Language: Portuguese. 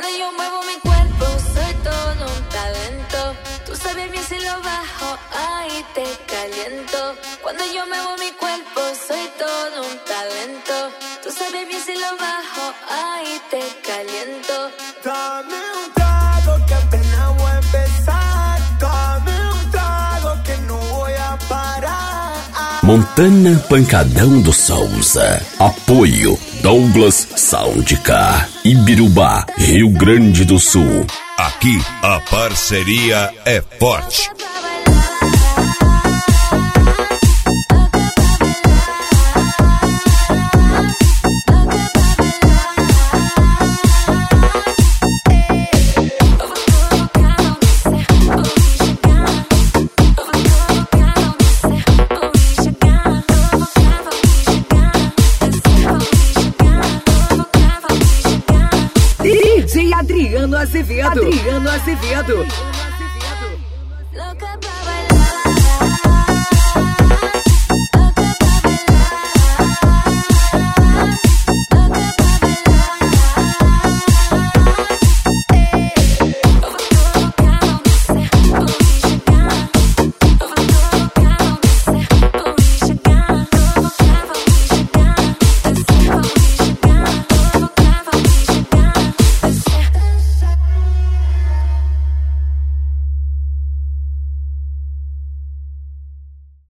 Cuando yo muevo mi cuerpo soy todo un talento. Tú sabes bien si lo bajo, ahí te caliento. Cuando yo muevo mi cuerpo soy todo un talento. Tú sabes bien si lo bajo, ahí te caliento. Dame un trago que apenas voy a empezar. Dame um trago que não vou a parar. Montana Pancadão do Souza. Apoio Douglas Soundcar, Ibirubá, Rio Grande do Sul. Aqui a parceria é forte. Adriano Azevedo.